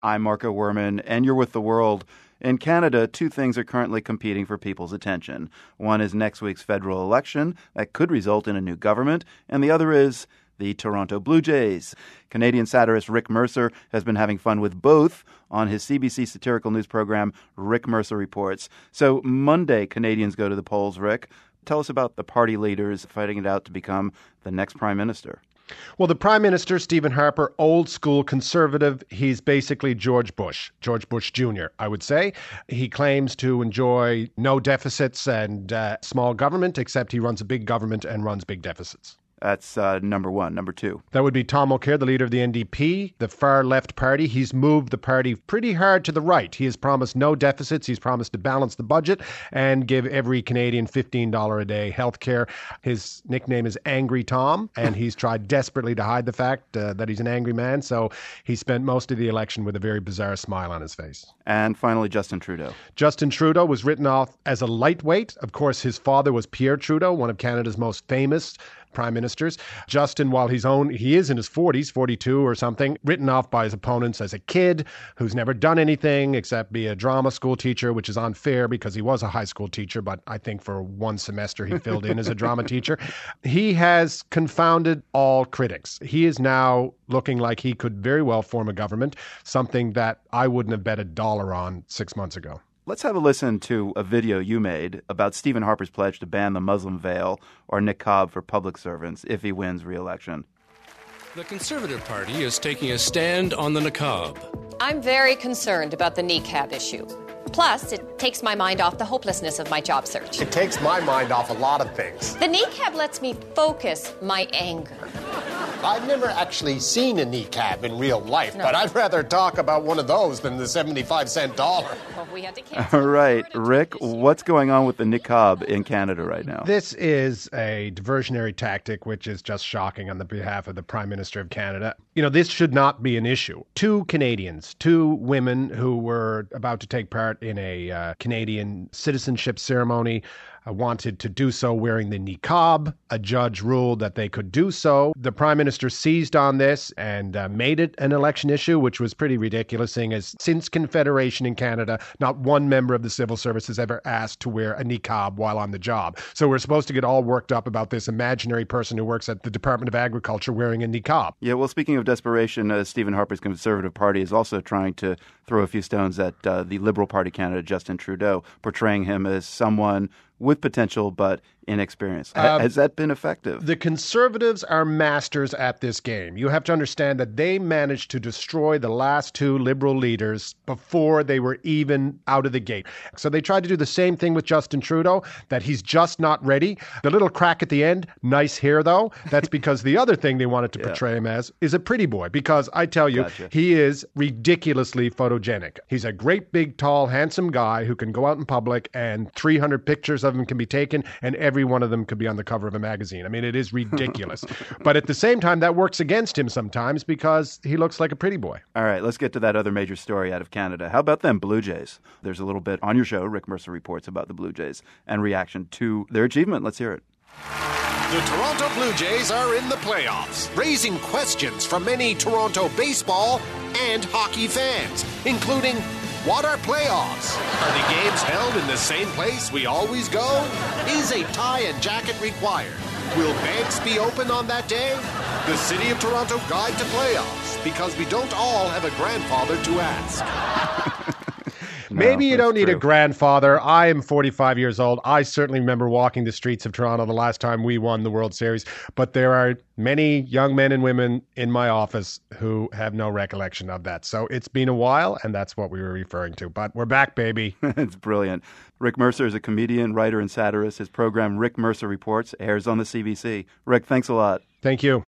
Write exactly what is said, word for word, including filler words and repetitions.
I'm Marco Werman, and you're with The World. In Canada, two things are currently competing for people's attention. One is next week's federal election that could result in a new government, and the other is the Toronto Blue Jays. Canadian satirist Rick Mercer has been having fun with both on his C B C satirical news program, Rick Mercer Reports. So Monday, Canadians go to the polls, Rick. Tell us about the party leaders fighting it out to become the next prime minister. Well, the Prime Minister, Stephen Harper, old school conservative. He's basically George Bush, George Bush Junior, I would say. He claims to enjoy no deficits and uh, small government, except he runs a big government and runs big deficits. That's uh, number one. Number two. That would be Tom O'Keefe, the leader of the N D P, the far-left party. He's moved the party pretty hard to the right. He has promised no deficits. He's promised to balance the budget and give every Canadian fifteen dollars a day health care. His nickname is Angry Tom, and he's tried desperately to hide the fact uh, that he's an angry man. So he spent most of the election with a very bizarre smile on his face. And finally, Justin Trudeau. Justin Trudeau was written off as a lightweight. Of course, his father was Pierre Trudeau, one of Canada's most famous prime ministers. Justin, while he's own, he is in his forties, forty-two or something, written off by his opponents as a kid who's never done anything except be a drama school teacher, which is unfair because he was a high school teacher, but I think for one semester he filled in as a drama teacher. He has confounded all critics. He is now looking like he could very well form a government, something that I wouldn't have bet a dollar on six months ago. Let's have a listen to a video you made about Stephen Harper's pledge to ban the Muslim veil or niqab for public servants if he wins re-election. The Conservative Party is taking a stand on the niqab. I'm very concerned about the niqab issue. Plus, it takes my mind off the hopelessness of my job search. It takes my mind off a lot of things. The niqab lets me focus my anger. I've never actually seen a niqab in real life, No. but I'd rather talk about one of those than the seventy-five cent dollar. Well, we had to cancel. All right, Rick, what's going on with the niqab in Canada right now? This is a diversionary tactic, which is just shocking on the behalf of the Prime Minister of Canada. You know, this should not be an issue. Two Canadians, two women who were about to take part in a uh, Canadian citizenship ceremony, uh, wanted to do so wearing the niqab. A judge ruled that they could do so. The Prime Minister seized on this and uh, made it an election issue, which was pretty ridiculous, seeing as since Confederation in Canada, not one member of the civil service has ever asked to wear a niqab while on the job. So we're supposed to get all worked up about this imaginary person who works at the Department of Agriculture wearing a niqab. Yeah, well, speaking of desperation, uh, Stephen Harper's Conservative Party is also trying to throw a few stones at uh, the Liberal Party candidate, Justin Trudeau, portraying him as someone with potential but inexperienced. Ha- Um, Has that been effective? The Conservatives are masters at this game. You have to understand that they managed to destroy the last two Liberal leaders before they were even out of the gate. So they tried to do the same thing with Justin Trudeau, that he's just not ready. The little crack at the end, nice hair though, that's because the other thing they wanted to Yeah. portray him as is a pretty boy. Because I tell you, Gotcha. he is ridiculously photogenic. He's a great, big, tall, handsome guy who can go out in public and three hundred pictures of him can be taken and every one of them could be on the cover of a magazine. I mean, it is ridiculous. But at the same time, that works against him sometimes because he looks like a pretty boy. All right, let's get to that other major story out of Canada. How about them Blue Jays? There's a little bit on your show, Rick Mercer Reports, about the Blue Jays and reaction to their achievement. Let's hear it. The Toronto Blue Jays are in the playoffs, raising questions from many Toronto baseball and hockey fans, including, what are playoffs? Are the games held in the same place we always go? Is a tie and jacket required? Will banks be open on that day? The City of Toronto Guide to Playoffs, because we don't all have a grandfather to ask. Maybe you that's don't need true. a grandfather. I am forty-five years old. I certainly remember walking the streets of Toronto the last time we won the World Series. But there are many young men and women in my office who have no recollection of that. So it's been a while, and that's what we were referring to. But we're back, baby. It's brilliant. Rick Mercer is a comedian, writer, and satirist. His program, Rick Mercer Reports, airs on the C B C. Rick, thanks a lot. Thank you.